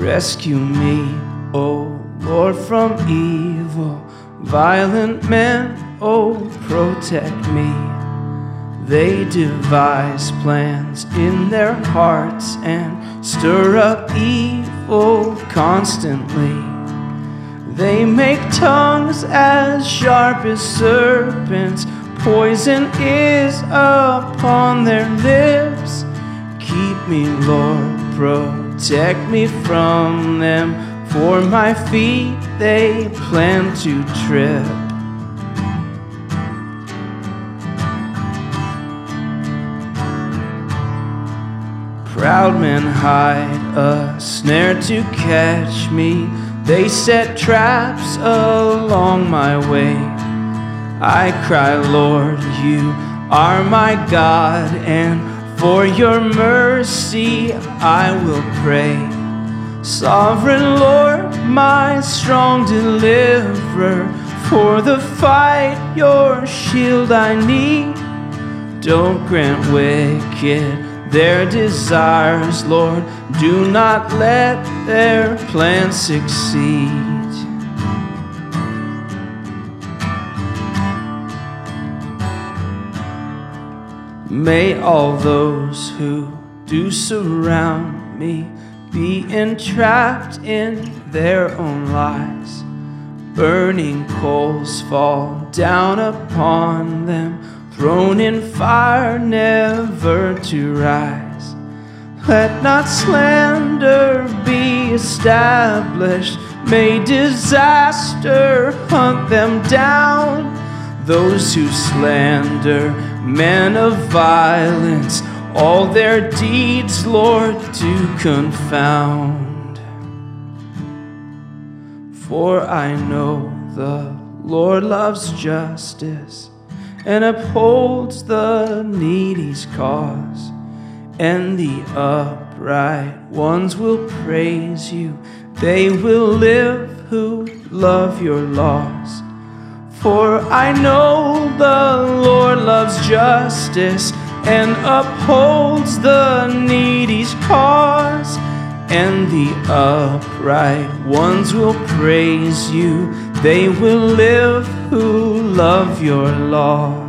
Rescue me, O Lord, from evil. Violent men, oh, protect me. They devise plans in their hearts and stir up evil constantly. They make tongues as sharp as serpents. Poison is upon their lips. Keep me, Lord, protect me from them. For my feet they plan to trip. Proud men hide a snare to catch me. They set traps along my way. I cry, Lord, you are my God, and for your mercy I will pray. Sovereign Lord, my strong deliverer, for the fight your shield I need. Don't grant wicked their desires, Lord, do not let their plans succeed. May all those who do surround me be entrapped in their own lies. Burning coals fall down upon them, thrown in fire never to rise. Let not slander be established. May disaster hunt them down. Those who slander men of violence, all their deeds, Lord, do confound. For I know the Lord loves justice and upholds the needy's cause, and the upright ones will praise you. They will live who love your laws. For I know the Lord loves justice and upholds the needy's cause, and the upright ones will praise you. They will live who love your law.